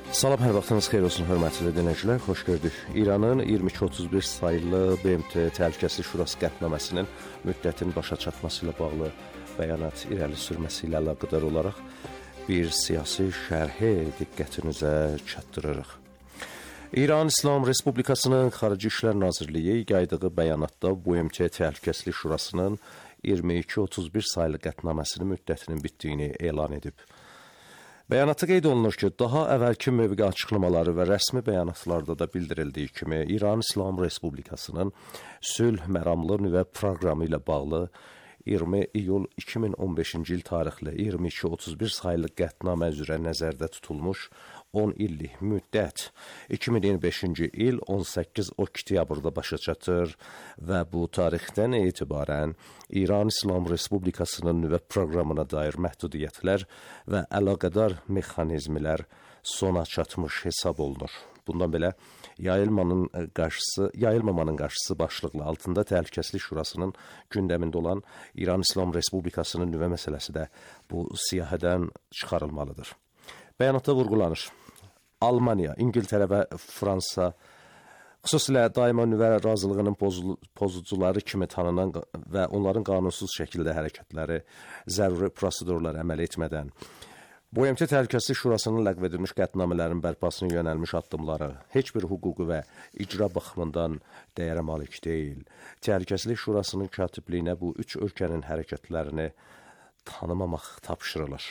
S8: Salam, hər vaxtınız xeyir olsun, hörmətli dinləyicilər, xoş gördük. İranın iyirmi iki otuz bir sayılı B M T Təhlükəsizlik Şurası qətnaməsinin müddətin başa çatması ilə bağlı bəyanat irəli sürməsi ilə əlaqədar olaraq bir siyasi şərhi diqqətinizə çatdırırıq. İran İslam Respublikasının Xarici İşlər Nazirliyi yaydığı bəyanatda B M T Təhlükəsizlik Şurasının iyirmi iki otuz bir sayılı qətnaməsinin müddətinin bitdiyini elan edib. Bəyanatda qeyd olunur ki, daha əvvəlki mövqe açıqlamaları və rəsmi bəyanatlarda da bildirildiyi kimi İran İslam Respublikasının sülh məramlı nüvə proqramı ilə bağlı iyirmi iyul iki min on beşinci il tarixli iyirmi iki otuz bir sayılı qətnamə üzrə nəzərdə tutulmuş on illik müddət iki min iyirmi beşinci il on səkkiz oktyabrda başa çatır və bu tarixdən etibarən İran İslam Respublikasının nüvə proqramına dair məhdudiyyətlər və əlaqədar mexanizmlər sona çatmış hesab olunur. Bundan belə yayılmanın qarşısı, yayılmamanın qarşısı başlıqlı altında Təhlükəsizlik Şurasının gündəmində olan İran İslam Respublikasının nüvə məsələsi də bu siyahıdan çıxarılmalıdır. Bəyanatda vurğulanır. Almaniya, İngiltərə və Fransa xüsusilə daima nüvə razılığının pozucuları kimi tanınan və onların qanunsuz şəkildə hərəkətləri, zəruri prosedurlar əməl etmədən B M T Təhlükəsizlik Şurasının ləğv edilmiş qətnamələrin bərpasına yönəlmiş addımları heç bir hüquqi və icra baxımından dəyərə malik deyil. Təhlükəsizlik Şurasının katibliyinə bu üç ölkənin hərəkətlərini tanımamaq tapşırılır.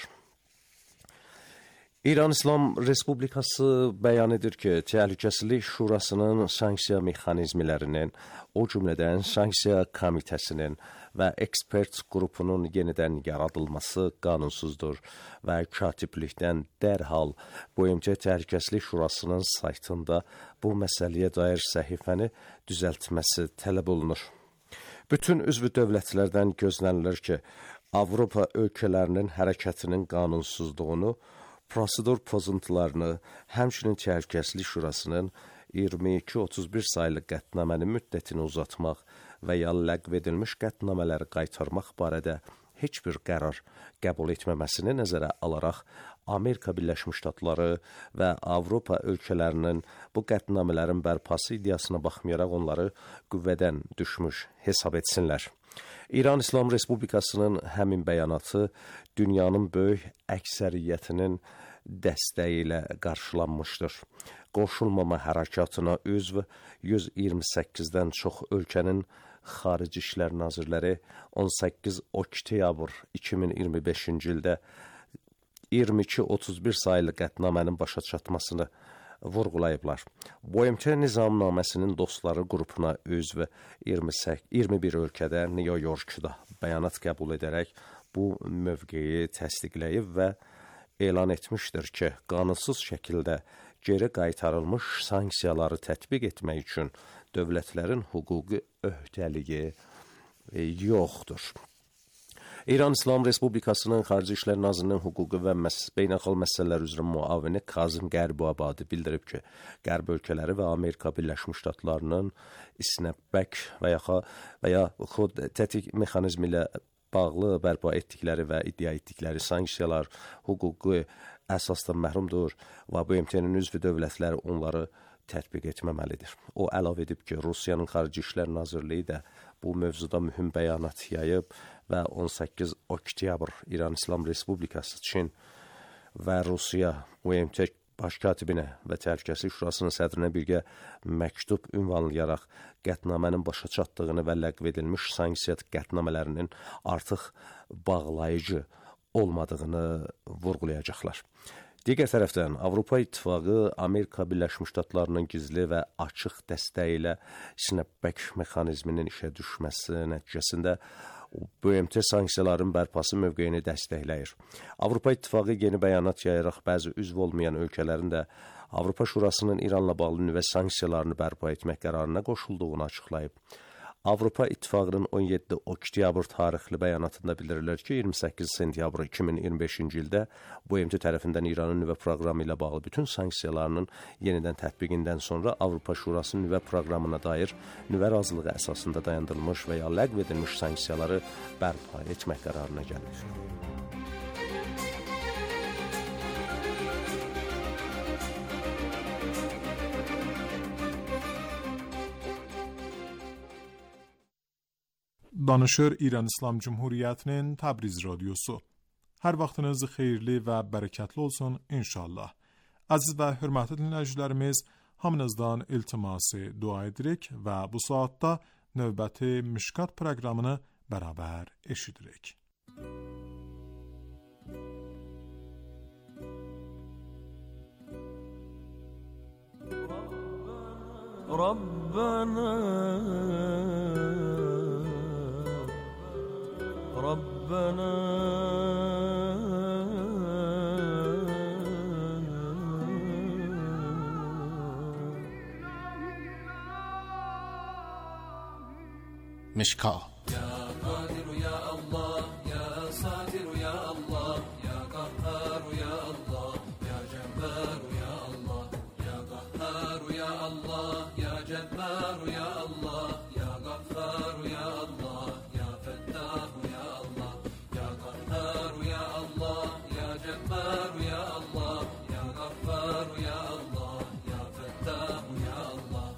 S8: İran İslam Respublikası bəyan edir ki, Təhlükəsizlik Şurasının sanksiya mexanizmlərinin, o cümlədən sanksiya komitəsinin və ekspert qrupunun yenidən yaradılması qanunsuzdur və katiblikdən dərhal B M T Təhlükəsizlik Şurasının saytında bu məsələyə dair səhifəni düzəltməsi tələb olunur. Bütün üzvü dövlətlərdən gözlənilir ki, Avropa ölkələrinin hərəkətinin qanunsuzluğunu, prosedur pozuntularını, həmçinin Təhlükəsizlik Şurasının iyirmi iki otuz bir sayılı qətnamənin müddətini uzatmaq və ya ləğv edilmiş qətnamələri qaytarmaq barədə heç bir qərar qəbul etməməsini nəzərə alaraq Amerika Birləşmiş Ştatları və Avropa ölkələrinin bu qətnamələrin bərpası iddiasına baxmayaraq onları qüvvədən düşmüş hesab etsinlər. İran İslam Respublikasının həmin bəyanatı dünyanın böyük əksəriyyətinin dəstəyi ilə qarşılanmışdır. Qoşulmama hərəkatına üzv yüz iyirmi səkkizdən çox ölkənin Xarici İşlər Nazirləri on səkkiz oktyabr iki min iyirmi beşinci ildə iyirmi iki otuz bir sayılı qətnamənin başa çatmasını vurğulayıblar. B M T Nizamnaməsinin dostları qrupuna üzv iyirmi bir ölkədə New Yorkda bəyanat qəbul edərək bu mövqeyi təsdiqləyib və elan etmişdir ki, qanunsuz şəkildə geri qaytarılmış sanksiyaları tətbiq etmək üçün dövlətlərin hüquqi öhdəliyi yoxdur. İran İslam Respublikasının Xarici İşlər Nazirinin hüquqi və beynəlxalq məsələlər üzrə müavini Kazım Qəribabadi bildirib ki, Qərb ölkələri və Amerika Birləşmiş Ştatlarının snapback və ya, və ya xud tətik mexanizmi ilə bağlı bərpa etdikləri və iddia etdikləri sanksiyalar hüquqi əsasdan məhrumdur və B M T-nin üzvü dövlətləri onları tətbiq etməməlidir. O əlavə edib ki, Rusiyanın Xarici İşlər Nazirliyi də bu mövzuda mühüm bəyanat yayıb və on səkkiz oktyabr İran İslam Respublikası Çin və Rusiya B M T baş katibinə və Təhlükəsizlik Şurasının sədrinə birgə məktub ünvanlayaraq qətnamənin başa çatdığını və ləğv edilmiş sanksiya qətnamələrinin artıq bağlayıcı olmadığını vurğulayacaqlar. Digər tərəfdən Avropa İttifaqı Amerika Birləşmiş Ştatlarının gizli və açıq dəstəyi ilə snapback mexanizminin işə düşməsi nəticəsində B M T sanksiyaların bərpası mövqeyini dəstəkləyir. Avropa İttifaqı yeni bəyanat yayaraq bəzi üzv olmayan ölkələrin də Avropa Şurasının İranla bağlı nüvə sanksiyalarını bərpa etmək qərarına qoşulduğunu açıqlayıb. Avropa İttifaqının on yeddi oktyabr tarixli bəyanatında bildirilir ki, iyirmi səkkiz sentyabr iki min iyirmi beşinci ildə B M T tərəfindən İranın nüvə proqramı ilə bağlı bütün sanksiyalarının yenidən tətbiqindən sonra Avropa Şurasının nüvə proqramına dair nüvə razılığı əsasında dayandırılmış və ya ləğv edilmiş sanksiyaları bərpa etmək qərarına gəlir.
S3: Danışır İran İslam Cumhuriyeti'nin Tabriz Radyosu. Her vaxtınız xeyirli və bərəkətli olsun inşallah. Aziz və hörmətli dinləyicilərimiz, hamınızdan iltiması dua edirik və bu saatda növbəti Mişkat proqramını bərabər eşidirik.
S9: ربنا ربنا
S10: مشکا
S9: يا قادر يا الله يا ساتر يا الله يا قهار يا الله يا جبار يا الله يا قهار يا الله يا جبار يا الله يا غفار يا الله يا فتاح يا الله يا قهار يا الله يا جبار يا الله يا غفار يا الله يا فتاح يا الله.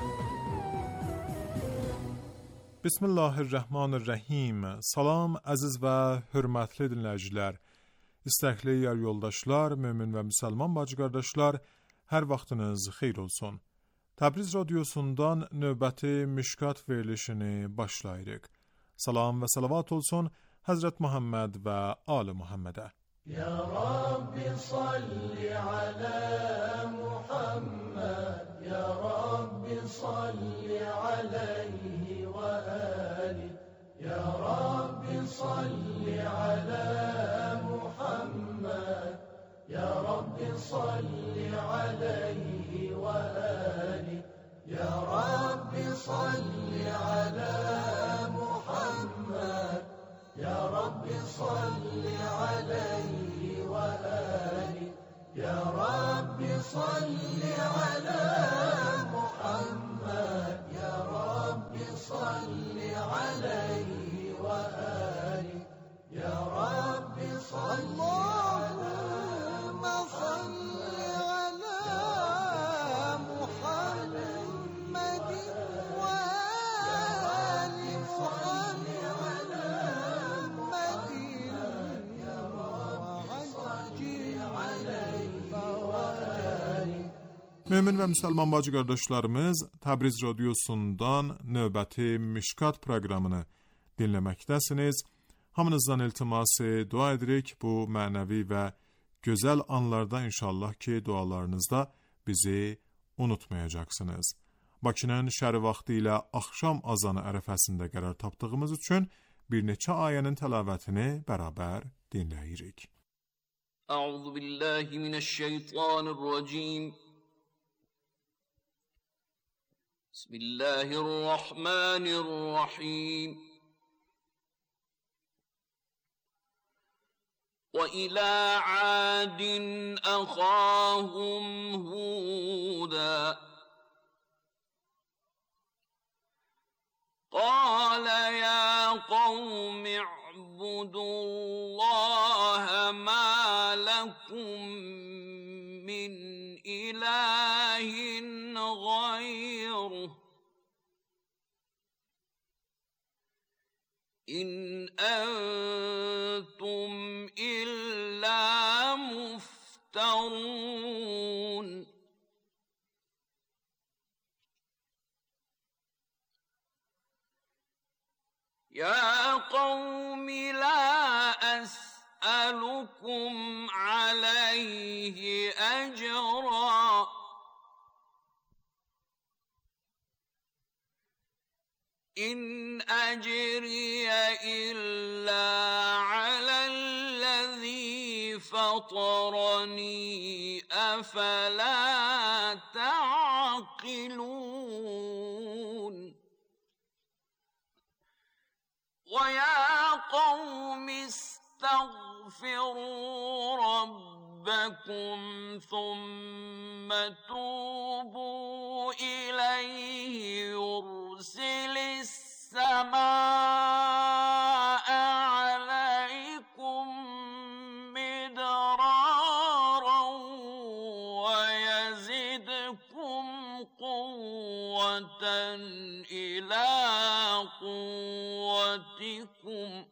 S3: Bismillahirrahmanirrahim. Salam əziz və hörmətli dinləyicilər. İstəkli yar yoldaşlar, mömin və müsəlman bacı qardaşlar, hər vaxtınız xeyir olsun. Təbriz radyosundan növbəti Mişkat verilişini başlayırıq. Salam və salavat olsun Həzrət Muhammed və Ali Muhammedə.
S6: Ya Rabbi salli ala Muhammed, Ya Rabbi salli aleyhi ve ali, Ya Rabbi salli ala Muhammed, Ya Rabbi salli aleyhi ve ali, Ya Rabbi salli ala Muhammed, Ya Rabbi salli aleyhi ve ali, Ya Rabbi salli ala Muhammed, Ya Rabbi salli aleyhi ve ali, Ya Rabbi salli Allahümme salli ala Muhammedin ve ali Muhammed.
S3: Mömin və müsəlman bacı qardaşlarımız, Təbriz radyosundan növbəti Mişkat proqramını dinləməkdəsiniz. Hamınızdan iltiması dua edirik bu mənəvi və gözəl anlarda inşallah ki dualarınızda bizi unutmayacaqsınız. Bakının şəri vaxtı ilə axşam azanı ərəfəsində qərar tapdığımız üçün bir neçə ayənin təlavətini bərabər dinləyirik.
S9: Əuzu billahi minəşşeytanirracim. Bismillahirrahmanirrahim. وإلى عاد أخاهم هودا قال يا قوم اعبدوا الله ما لكم من إله غيره إن أنتم إلا مفترون يا قوم لا أسألكم عليه أجرا إن أجري إلا على الذي فطرني أفلا تعقلون ويا قوم استغفروا ربكم ثم توبوا إليه يرسل السماء عليكم مدرارا ويزدكم قوة إلى قوة
S10: قوتكم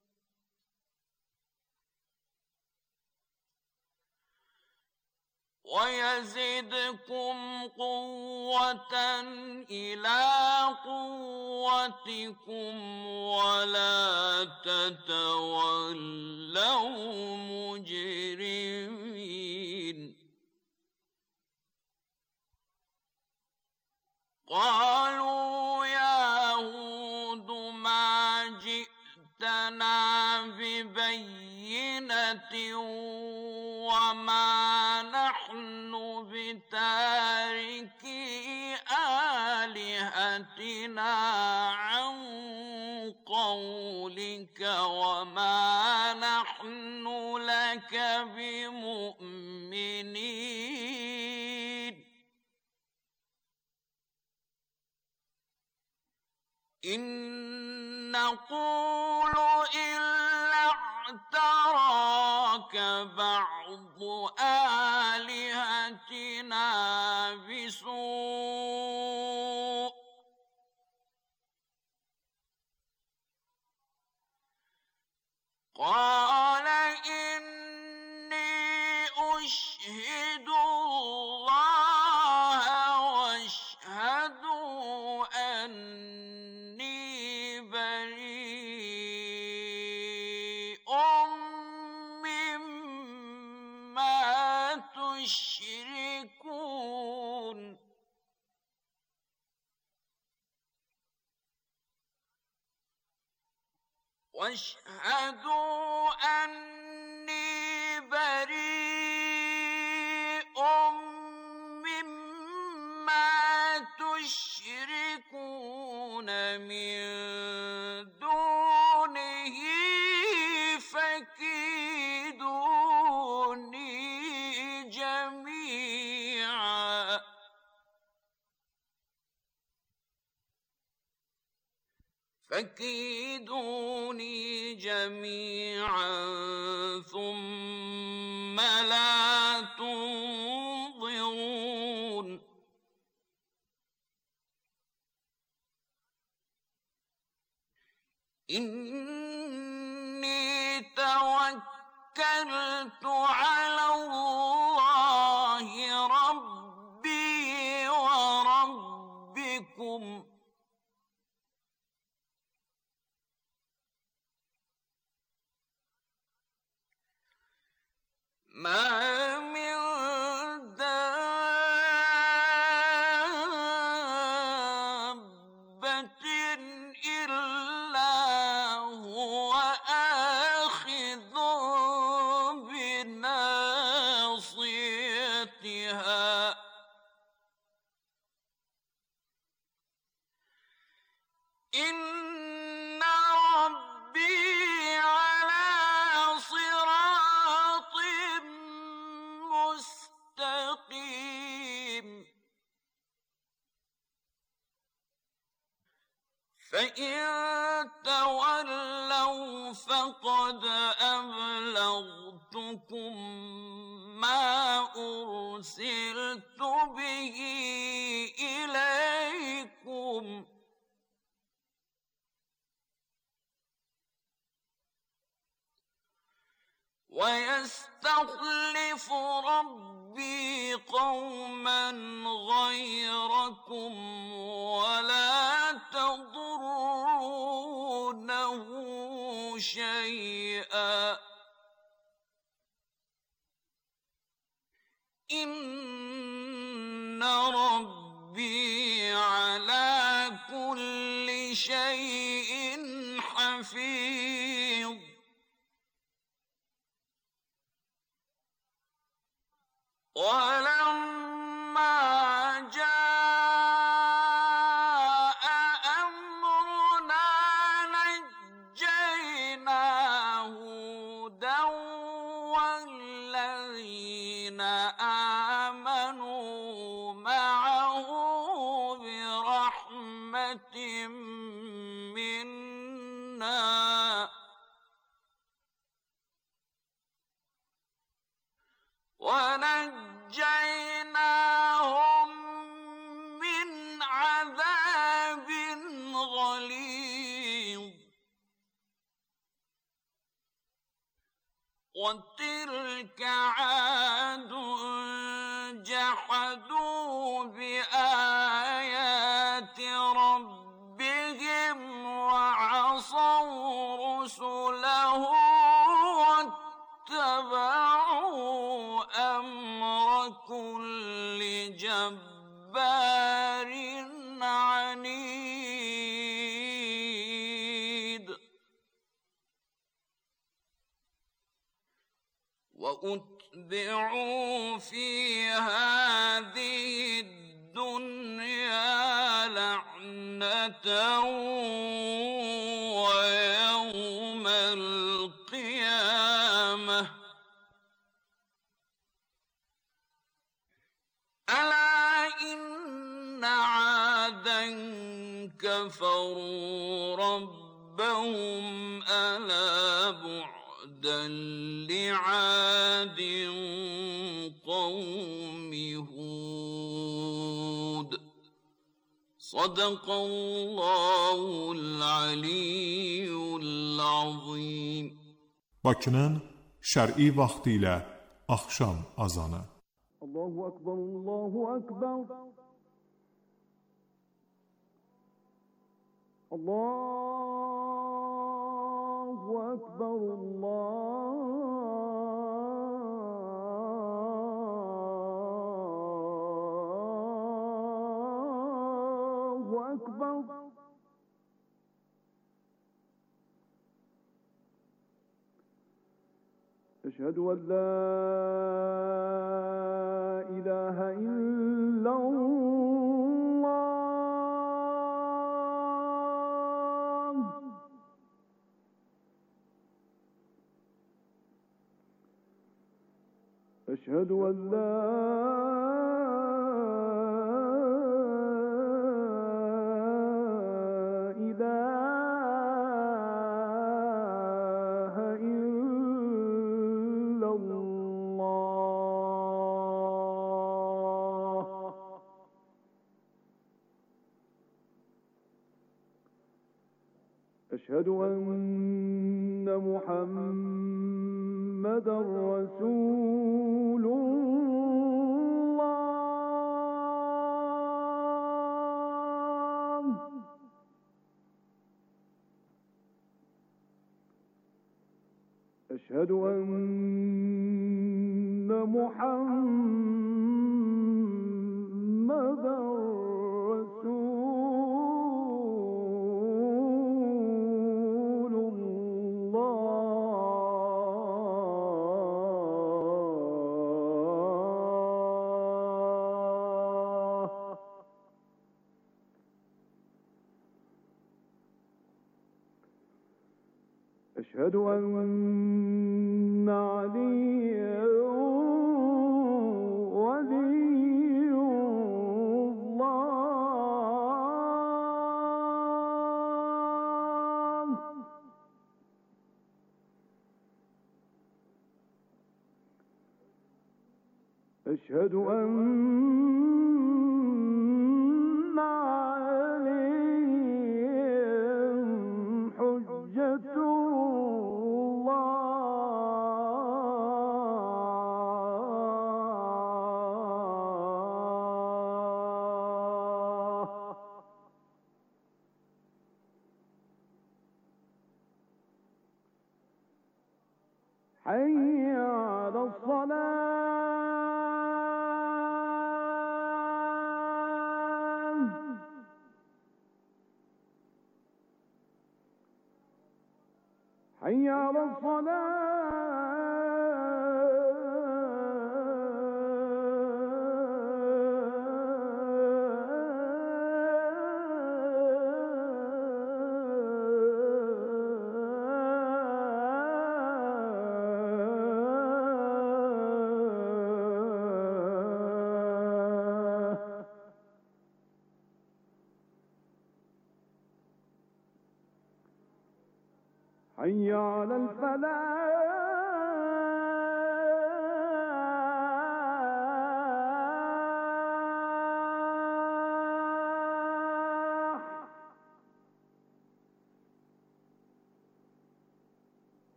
S10: ويزدكم قوة إلى قوتكم ولا تتولوا مجرمين. قالوا يا هود ما جئتنا ببينة وما نحن بتاركي آلهتنا عن قولك وما نحن لك بمؤمنين. إن نقول إلا اعتراك بعض آلهتنا بسوء قال إني أشهد الله واشهدوا أني بريء مما تشركون. واشهدوا أني بريء مما تشركون من دونه فكيدوني جميعا فكيدوني جميعا ثم لا تنظرون. إني توكلت على الله ربي وربكم ما من دابة إلا هو آخذ بناصيتها إن ربي على صراط مستقيم. فإن تولوا فقد أبلغتكم ما أرسلت به إليكم ويستخلف ربي قوما غيركم ولا تضرونه شيئا إن ربي على كل شيء حفيظ. ولما جاء أمرنا نجينا هودا والذين آمنوا معه برحمة منا ونجينا وتلك عاد جحدوا بآيات ربهم وعصوا رسله واتبعوا أمر كل جبار عنيد وأتبعوا في هذه الدنيا لعنة ويوم القيامة ألا إن عادا كفروا ربهم ألا بعدا لعاد قوم هود صدق الله العلي العظيم.
S3: Bakının şər'i vaxtı ilə axşam azanı.
S11: Allahu Akbar, Allahu Akbar. Allahu Akbar, Allahu Akbar. أشهد أن لا إله إلا الله. أشهد أن لا أشهد أن محمدًا رسول الله. أشهد أن محمدًا أشهد أن عليا ولي الله. أشهد أن عليهم حجة حي على الصلاة. حي على حي على الفلاح.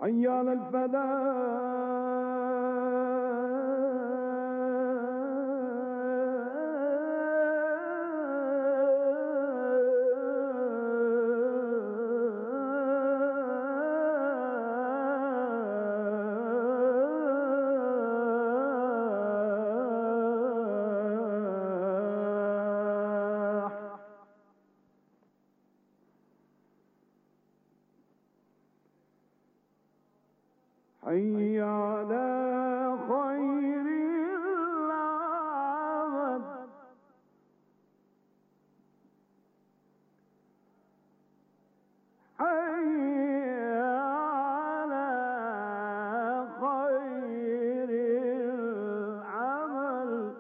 S11: حي على الفلاح حي على خير العمل حي على خير العمل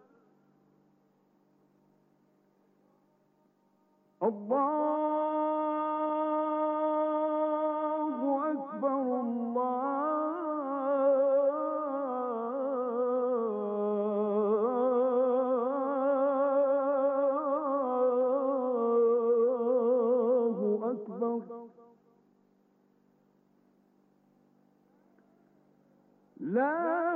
S11: الله أكبر الله أكبر لا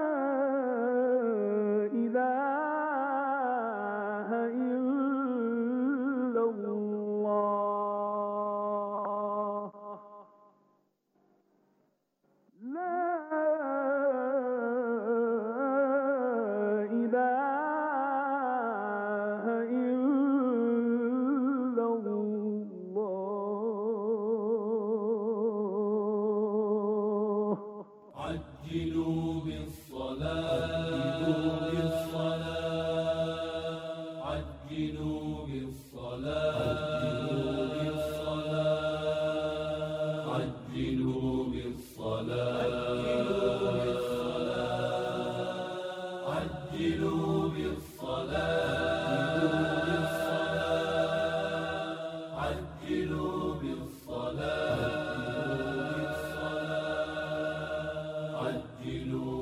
S11: إله إلا الله لا إله إلا الله
S9: عجلوا بالصلاة عجلوا بالصلاة عجلوا بالصلاة عجلوا بالصلاة عجلوا بالصلاة عجلوا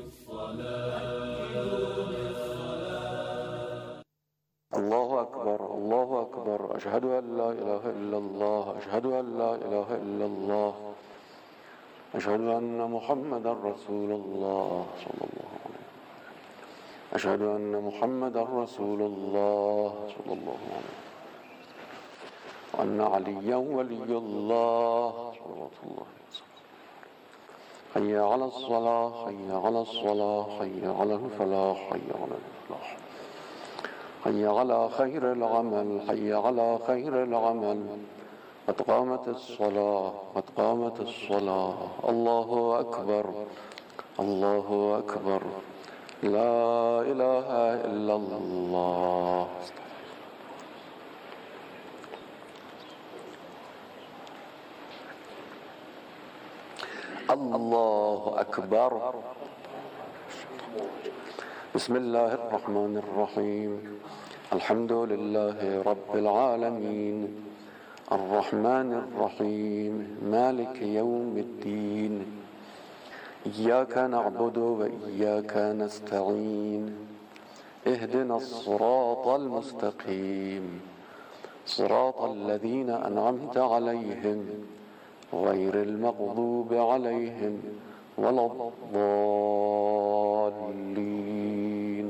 S9: بالصلاة.
S12: الله أكبر الله أكبر أشهد أن لا إله إلا الله أشهد أن لا إله إلا الله أشهد أن محمدا رسول الله صلى الله عليه وسلم أشهد أن محمدا رسول الله صلى الله عليه وسلم وأن عليا ولي الله صلى الله عليه وسلم حي على الصلاة حي على الصلاة حي على الفلاح حي على الفلاح حي على خير العمل حي على خير العمل قد قامت الصلاة قد قامت الصلاة الله أكبر الله أكبر لا إله إلا الله. الله أكبر. بسم الله الرحمن الرحيم الحمد لله رب العالمين الرحمن الرحيم مالك يوم الدين إياك نعبد وإياك نستعين اهدنا الصراط المستقيم صراط الذين أنعمت عليهم غير المغضوب عليهم ولا الضالين.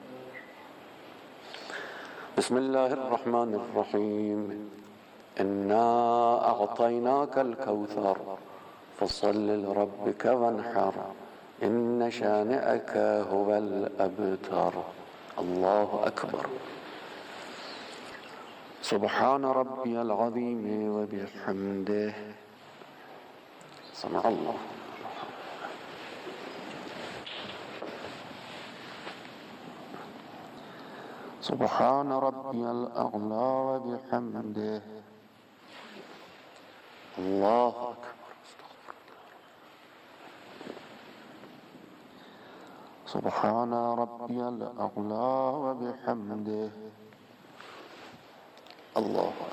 S12: بسم الله الرحمن الرحيم إنا أعطيناك الكوثر فصل لربك وانحر إن شانئك هو الأبتر. الله أكبر. سبحان ربي العظيم وبحمده سمع الله. سبحان ربي الأعلى وبحمده الله أكبر. سبحان ربي الأعلى وبحمده الله أكبر.